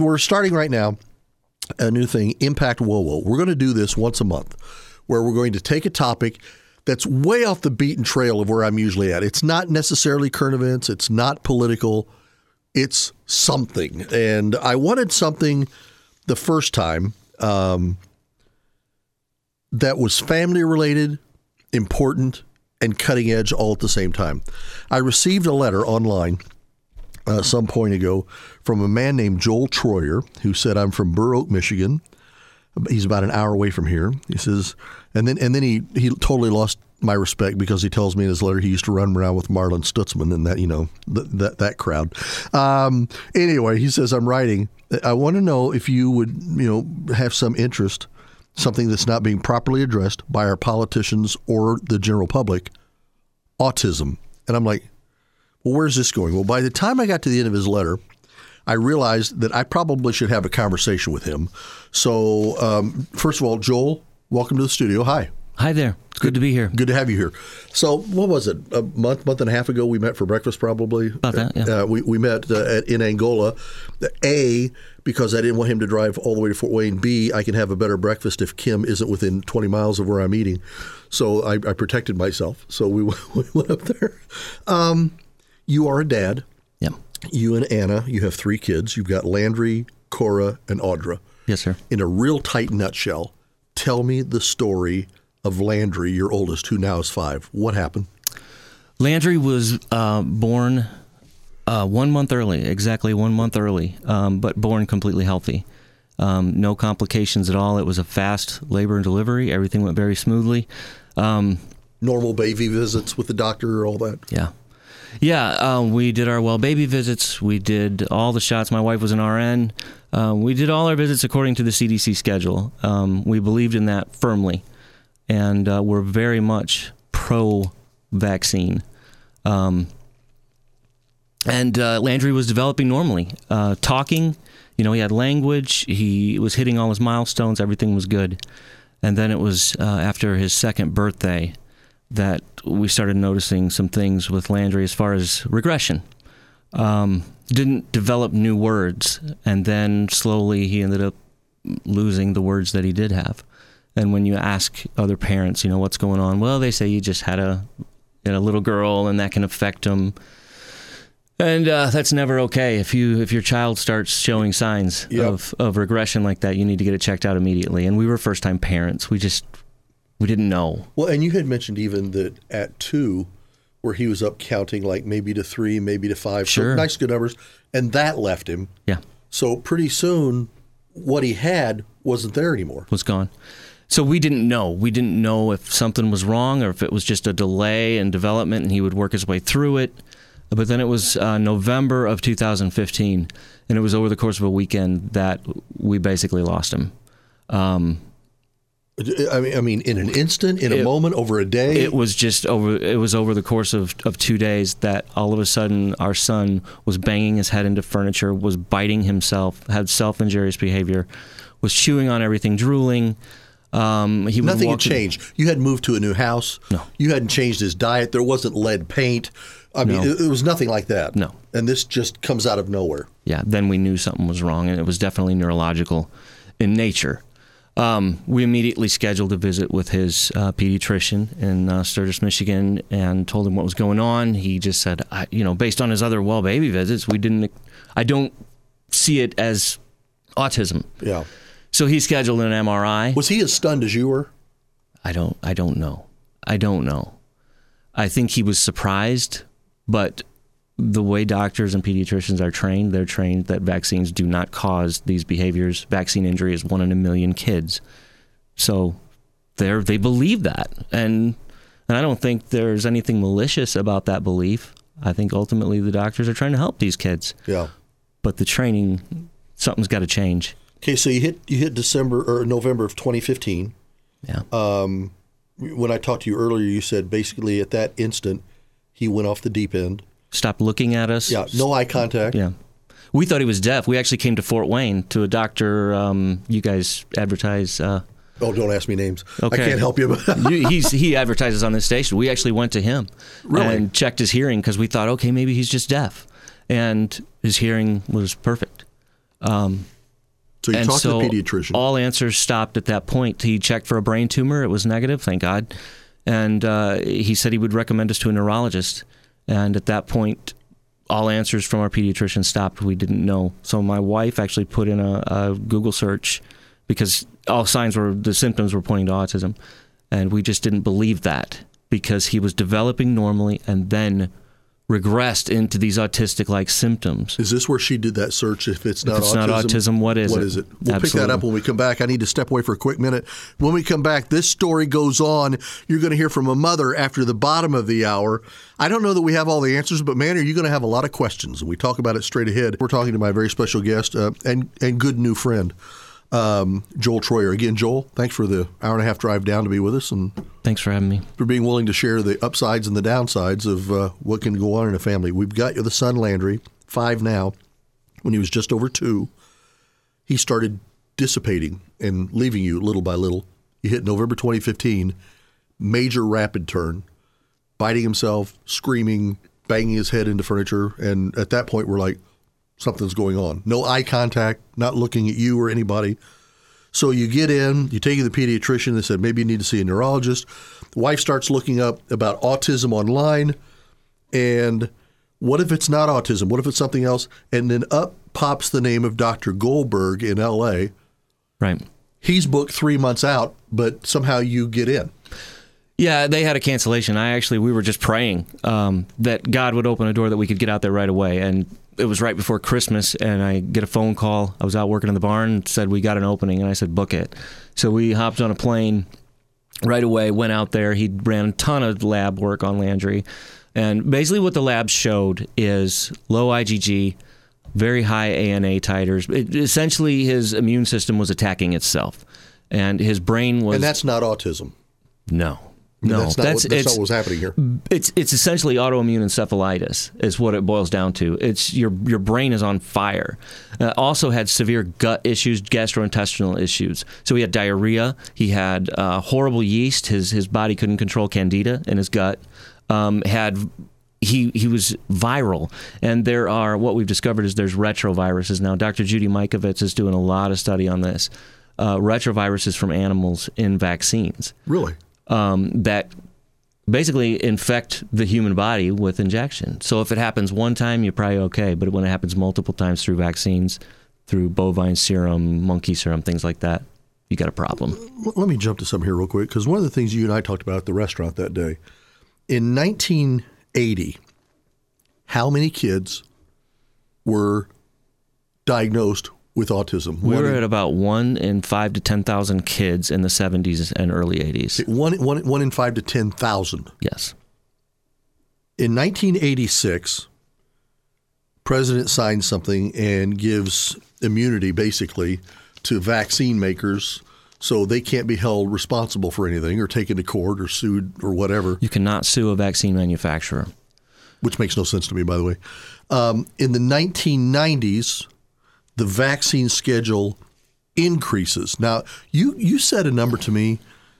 we're starting right now a new thing, Impact WOWO. We're going to do this once a month, where we're going to take a topic that's way off the beaten trail of where I'm usually at. It's not necessarily current events. It's not political. It's something. And I wanted something the first time that was family related, important, and cutting edge all at the same time. I received a letter online some point ago from a man named Joel Troyer, who said, I'm from Burr Oak, Michigan. He's about an hour away from here. He says, and then he totally lost my respect because he tells me in his letter he used to run around with Marlon Stutzman and that, that crowd. Anyway, he says, I'm writing. I want to know if you would, have some interest, something that's not being properly addressed by our politicians or the general public, autism. And I'm like, well, where's this going? Well, by the time I got to the end of his letter, I realized that I probably should have a conversation with him. So, first of all, Joel, welcome to the studio. Hi. Hi there. It's good to be here. Good to have you here. So, what was it? A month and a half ago, we met for breakfast, probably. About that, yeah. We met in Angola. A, because I didn't want him to drive all the way to Fort Wayne. B, I can have a better breakfast if Kim isn't within 20 miles of where I'm eating. So I protected myself. So we went up there. You are a dad. Yeah. You and Anna, you have 3 kids. You've got Landry, Cora, and Audra. Yes, sir. In a real tight nutshell, tell me the story of Landry, your oldest, who now is 5. What happened? Landry was born 1 month early, exactly 1 month early, but born completely healthy. No complications at all. It was a fast labor and delivery. Everything went very smoothly. Normal baby visits with the doctor, all that? Yeah. Yeah, we did our well baby visits. We did all the shots. My wife was an RN. We did all our visits according to the CDC schedule. We believed in that firmly, and we're very much pro-vaccine. And Landry was developing normally, talking. He had language. He was hitting all his milestones. Everything was good. And then it was after his 2nd birthday that we started noticing some things with Landry as far as regression. Didn't develop new words, and then slowly he ended up losing the words that he did have. And when you ask other parents, what's going on? Well, they say you just had a little girl, and that can affect them. And that's never okay. If your child starts showing signs of regression like that, you need to get it checked out immediately. And we were first-time parents. We didn't know. Well, and you had mentioned even that at 2, where he was up counting like maybe to 3, maybe to 5. Sure. So nice, good numbers. And that left him. Yeah. So pretty soon, what he had wasn't there anymore. Was gone. So we didn't know. We didn't know if something was wrong or if it was just a delay in development and he would work his way through it. But then it was November of 2015, and it was over the course of a weekend that we basically lost him. I mean, in an instant, in a moment, over a day? It was just over. It was over the course of 2 days that all of a sudden our son was banging his head into furniture, was biting himself, had self-injurious behavior, was chewing on everything, drooling. Nothing had changed. You hadn't moved to a new house. No. You hadn't changed his diet. There wasn't lead paint. I mean, it was nothing like that. No. And this just comes out of nowhere. Yeah, then we knew something was wrong, and it was definitely neurological in nature. We immediately scheduled a visit with his pediatrician in Sturgis, Michigan, and told him what was going on. He just said, based on his other well baby visits, I don't see it as autism. Yeah. So he scheduled an MRI. Was he as stunned as you were? I don't know. I think he was surprised, but the way doctors and pediatricians are trained, they're trained that vaccines do not cause these behaviors. Vaccine injury is 1 in a million kids. So they believe that. And I don't think there's anything malicious about that belief. I think ultimately the doctors are trying to help these kids. Yeah. But the training, something's got to change. Okay, so you hit December or November of 2015. Yeah. When I talked to you earlier, you said basically at that instant he went off the deep end. Stopped looking at us. Yeah, no eye contact. Yeah. We thought he was deaf. We actually came to Fort Wayne to a doctor. You guys advertise. Oh, don't ask me names. Okay. I can't help you. He advertises on this station. We actually went to him and checked his hearing because we thought, okay, maybe he's just deaf. And his hearing was perfect. So you And talked so to the pediatrician. all answers stopped at that point. He checked for a brain tumor. It was negative, thank God. And he said he would recommend us to a neurologist. And at that point, all answers from our pediatrician stopped. We didn't know. So my wife actually put in a Google search because the symptoms were pointing to autism. And we just didn't believe that because he was developing normally and then regressed into these autistic-like symptoms. Is this where she did that search? If it's not autism, what is it? What is it? We'll Absolutely. pick that up when we come back. I need to step away for a quick minute. When we come back, this story goes on. You're going to hear from a mother after the bottom of the hour. I don't know that we have all the answers, but man, are you going to have a lot of questions. And we talk about it straight ahead. We're talking to my very special guest and good new friend, Joel Troyer. Again, Joel, thanks for the hour and a half drive down to be with us, and Thanks for having me. for being willing to share the upsides and the downsides of what can go on in a family. We've got the son, Landry, 5 now. When he was just over 2, he started dissipating and leaving you little by little. He hit November 2015, major rapid turn, biting himself, screaming, banging his head into furniture. And at that point, we're like, something's going on. No eye contact, not looking at you or anybody. So you get in, you take it to the pediatrician. They said, maybe you need to see a neurologist. The wife starts looking up about autism online. And what if it's not autism? What if it's something else? And then up pops the name of Dr. Goldberg in L.A. Right. He's booked 3 months out, but somehow you get in. Yeah, they had a cancellation. We were just praying that God would open a door that we could get out there right away. And it was right before Christmas, and I get a phone call. I was out working in the barn and said, we got an opening, and I said, book it. So we hopped on a plane right away, went out there. He ran a ton of lab work on Landry. And basically what the lab showed is low IgG, very high ANA titers. Essentially, his immune system was attacking itself, and his brain was... And that's not autism. No. That's not what was happening here. It's essentially autoimmune encephalitis is what it boils down to. It's your brain is on fire. Also had severe gut issues, gastrointestinal issues. So he had diarrhea. He had horrible yeast. His body couldn't control candida in his gut. He was viral, and what we've discovered is there's retroviruses now. Dr. Judy Mikovits is doing a lot of study on this. Retroviruses from animals in vaccines. Really? That basically infect the human body with injection. So if it happens one time, you're probably okay. But when it happens multiple times through vaccines, through bovine serum, monkey serum, things like that, you got a problem. Let me jump to something here real quick, because one of the things you and I talked about at the restaurant that day, in 1980, how many kids were diagnosed with autism? We were at about 1 in 5 to 10,000 kids in the 70s and early 80s. One in 5 to 10,000. Yes. In 1986, President signs something and gives immunity, basically, to vaccine makers, so they can't be held responsible for anything or taken to court or sued or whatever. You cannot sue a vaccine manufacturer. Which makes no sense to me, by the way. In the 1990s, the vaccine schedule increases. Now, you said a number to me,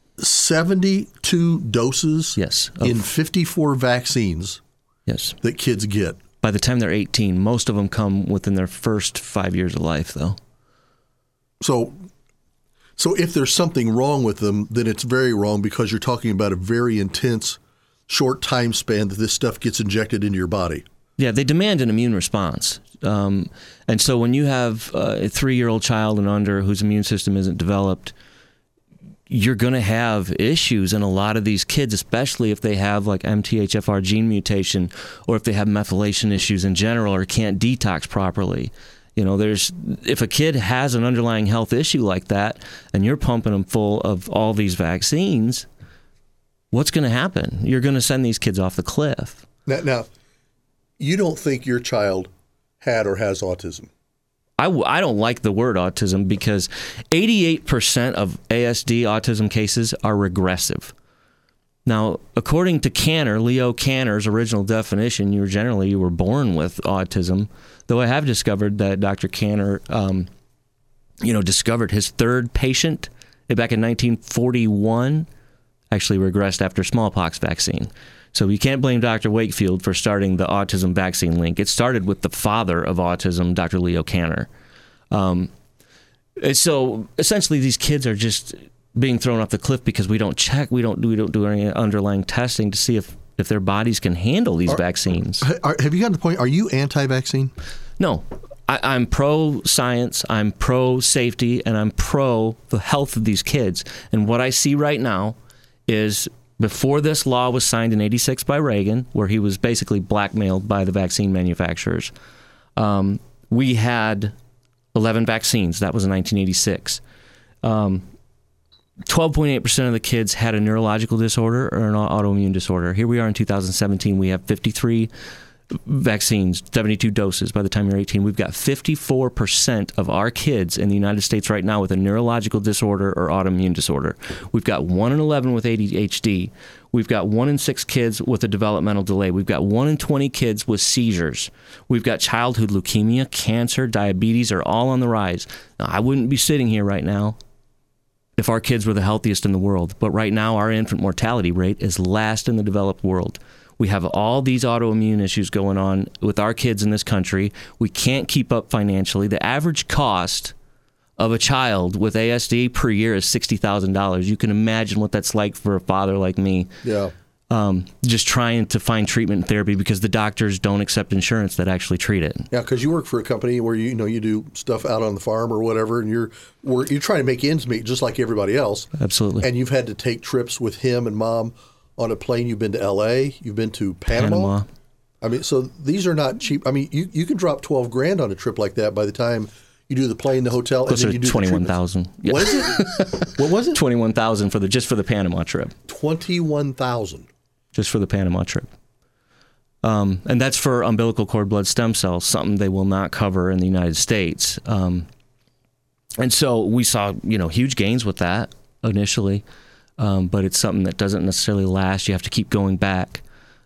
72 doses Yes. in 54 vaccines Yes. that kids get. By the time they're 18, most of them come within their first 5 years of life, though. So if there's something wrong with them, then it's very wrong, because you're talking about a very intense, short time span that this stuff gets injected into your body. Yeah, they demand an immune response. And so when you have a 3-year-old child and under whose immune system isn't developed, you're going to have issues in a lot of these kids, especially if they have like MTHFR gene mutation, or if they have methylation issues in general, or can't detox properly. You know, if a kid has an underlying health issue like that, and you're pumping them full of all these vaccines, what's going to happen? You're going to send these kids off the cliff. Now, you don't think your child had or has autism? I don't like the word autism, because 88% of ASD autism cases are regressive. Now, according to Kanner, Leo Kanner's original definition, you were born with autism. Though I have discovered that Dr. Kanner, discovered his third patient back in 1941 actually regressed after smallpox vaccine. So you can't blame Dr. Wakefield for starting the autism vaccine link. It started with the father of autism, Dr. Leo Kanner. And so essentially these kids are just being thrown off the cliff because we don't check, we don't do any underlying testing to see if their bodies can handle these vaccines. Have you gotten to the point, are you anti-vaccine? No. I'm pro-science, I'm pro-safety, and I'm pro the health of these kids. And what I see right now is before this law was signed in 86 by Reagan, where he was basically blackmailed by the vaccine manufacturers, we had 11 vaccines. That was in 1986. 12.8% of the kids had a neurological disorder or an autoimmune disorder. Here we are in 2017. We have 53 vaccines, 72 doses by the time you're 18. We've got 54% of our kids in the United States right now with a neurological disorder or autoimmune disorder. We've got 1 in 11 with ADHD. We've got 1 in 6 kids with a developmental delay. We've got 1 in 20 kids with seizures. We've got childhood leukemia, cancer, diabetes are all on the rise. Now, I wouldn't be sitting here right now if our kids were the healthiest in the world. But right now, our infant mortality rate is last in the developed world. We have all these autoimmune issues going on with our kids in this country. We can't keep up financially. The average cost of a child with ASD per year is $60,000. You can imagine what that's like for a father like me. Yeah. Just trying to find treatment and therapy because the doctors don't accept insurance that actually treat it. Yeah, because you work for a company where you do stuff out on the farm or whatever, and you're trying to make ends meet just like everybody else. Absolutely. And you've had to take trips with him and mom on a plane. You've been to L.A., you've been to Panama. I mean, so these are not cheap. I mean, you can drop $12,000 on a trip like that by the time you do the plane, the hotel, and then you do $21,000. Yeah. What is it? What was it? $21,000 just for the Panama trip. $21,000 just for the Panama trip. And that's for umbilical cord blood stem cells, something they will not cover in the United States. And so we saw, huge gains with that initially, but it's something that doesn't necessarily last. You have to keep going back.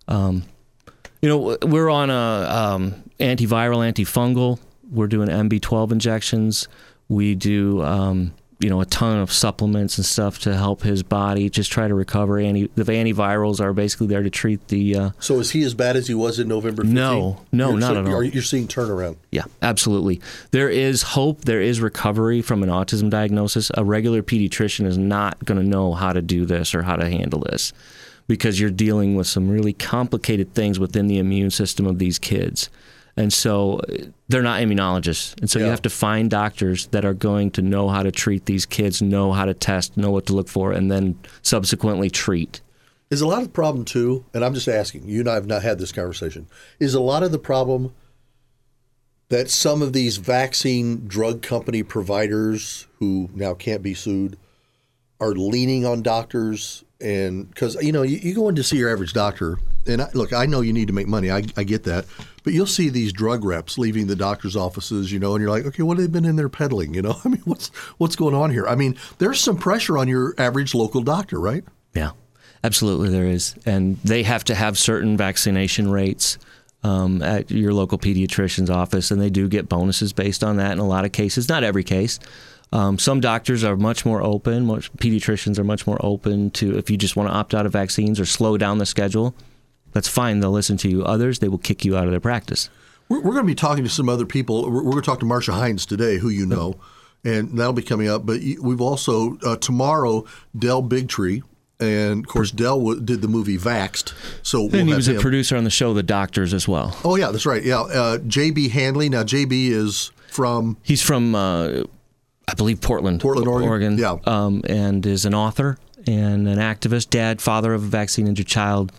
We're on a antiviral, antifungal. We're doing MB12 injections. We do, a ton of supplements and stuff to help his body just try to recover. The antivirals are basically there to treat the... So is he as bad as he was in November 15th? No, not at all. You're seeing turnaround? Yeah, absolutely. There is hope. There is recovery from an autism diagnosis. A regular pediatrician is not going to know how to do this or how to handle this because you're dealing with some really complicated things within the immune system of these kids. And so they're not immunologists. And so you have to find doctors that are going to know how to treat these kids, know how to test, know what to look for, and then subsequently treat. Is a lot of the problem, too, and I'm just asking, you and I have not had this conversation, is a lot of the problem that some of these vaccine drug company providers who now can't be sued are leaning on doctors? And because, you go in to see your average doctor, and I know you need to make money. I get that. But you'll see these drug reps leaving the doctor's offices, and you're like, okay, what have they been in there peddling? I mean, what's going on here? I mean, there's some pressure on your average local doctor, right? Yeah, absolutely there is. And they have to have certain vaccination rates at your local pediatrician's office, and they do get bonuses based on that in a lot of cases. Not every case. Some doctors are much more open. Pediatricians are much more open to if you just want to opt out of vaccines or slow down the schedule. That's fine. They'll listen to you. Others, they will kick you out of their practice. We're going to be talking to some other people. We're going to talk to Marsha Hines today, who you know, and that'll be coming up. But we've also, tomorrow, Del Bigtree, and of course, Del did the movie Vaxxed. So and he was a producer on the show The Doctors as well. Oh, yeah, that's right. Yeah, J.B. Handley. Now, J.B. is from... He's from, I believe, Portland, Oregon. Yeah. And is an author and an activist, father of a vaccine-injured child.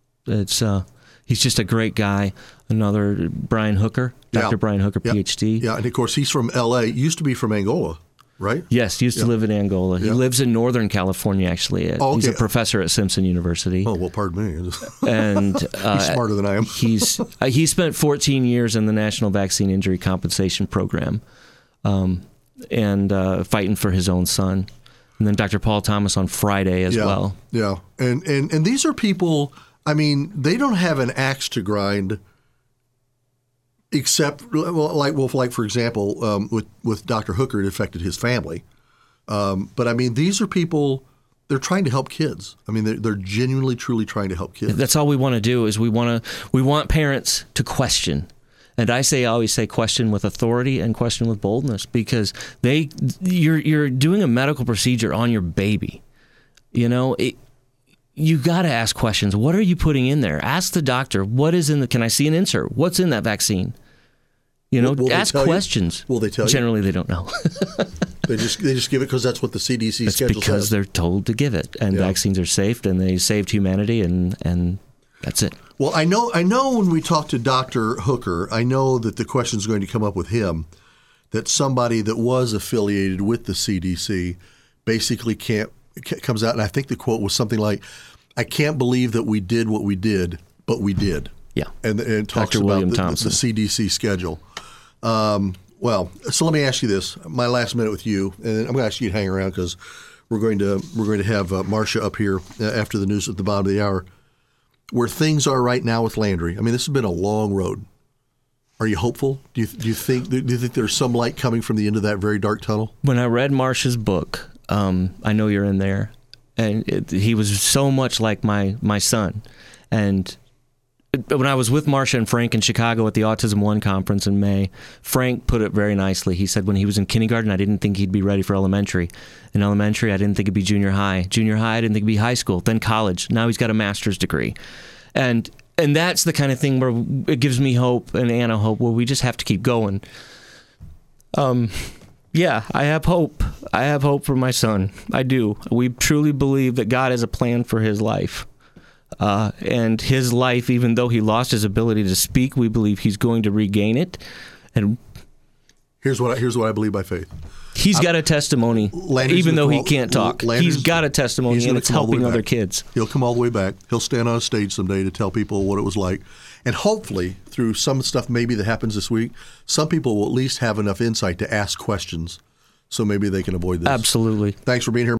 He's just a great guy. Another Brian Hooker, Dr. Brian Hooker, PhD. Yeah, and of course he's from L.A. Used to be from Angola, right? Yes, used to live in Angola. He lives in Northern California, actually. He's a professor at Simpson University. Oh, well, pardon me. And he's smarter than I am. He spent 14 years in the National Vaccine Injury Compensation Program, and fighting for his own son. And then Dr. Paul Thomas on Friday as well. Yeah, and these are people. I mean, they don't have an axe to grind, except like for example, with Dr. Hooker, it affected his family. But I mean, these are people. They're trying to help kids. I mean, they're genuinely, truly trying to help kids. That's all we want to do. Is we want parents to question And I always say question with authority and question with boldness, because you're doing a medical procedure on your baby. You know, you got to ask questions. What are you putting in there? Ask the doctor, can I see an insert? What's in that vaccine? You know, ask questions. Will they tell you? Generally, they don't know. They just give it because that's what the CDC it's schedule because says. They're told to give it, and vaccines are safe, and they saved humanity, and that's it. Well, I know when we talk to Dr. Hooker, I know that the question is going to come up with him, that somebody that was affiliated with the CDC basically comes out, and I think the quote was something like, "I can't believe that we did what we did, but we did." Yeah, and talks Dr. William about Thompson. the CDC schedule. Well, so let me ask you this: my last minute with you, and I'm going to ask you to hang around because we're going to have Marcia up here after the news at the bottom of the hour. Where things are right now with Landry, I mean, this has been a long road. Are you hopeful? Do you think there's some light coming from the end of that very dark tunnel? When I read Marcia's book, I know you're in there, and he was so much like my son. And when I was with Marcia and Frank in Chicago at the Autism One conference in May, Frank put it very nicely. He said when he was in kindergarten, I didn't think he'd be ready for elementary. In elementary, I didn't think it'd be junior high. Junior high, I didn't think it'd be high school. Then college. Now he's got a master's degree. And that's the kind of thing where it gives me hope and Anna hope, where we just have to keep going. Yeah, I have hope. I have hope for my son. I do. We truly believe that God has a plan for his life. And his life, even though he lost his ability to speak, we believe he's going to regain it. And here's what I believe by faith. He's got a testimony, even though he can't talk. He's got a testimony, and it's helping other kids. He'll come all the way back. He'll stand on a stage someday to tell people what it was like. And hopefully, through some stuff maybe that happens this week, some people will at least have enough insight to ask questions so maybe they can avoid this. Absolutely. Thanks for being here.